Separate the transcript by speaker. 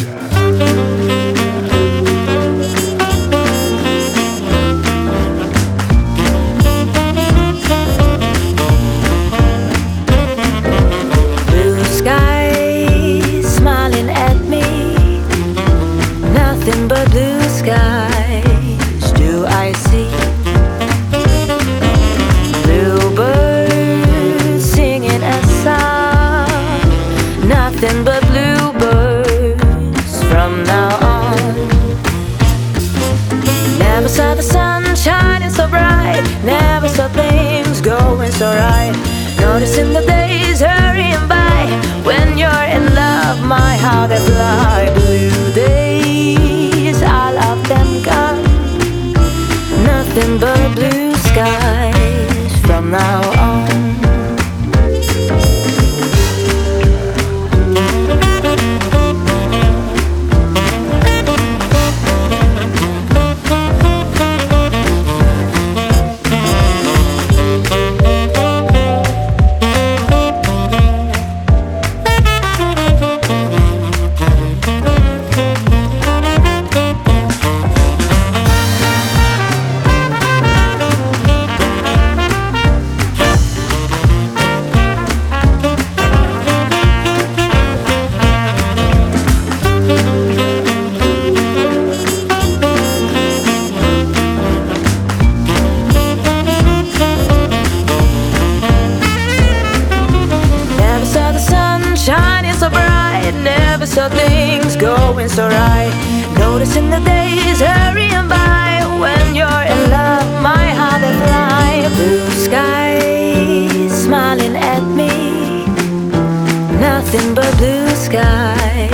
Speaker 1: Blue skies smiling at me, nothing but blue skies do I see. Bluebirds singing a song, nothing but bluebirds from now on. Never saw the sun shining so bright, never saw things going so right. Noticing the days hurrying by, when you're in love, my how they fly. Blue days, all of them gone, nothing but blue skies from now on. Never saw things going so right. Noticing the days hurrying by, when you're in love, my how they fly. Blue skies smiling at me, nothing but blue skies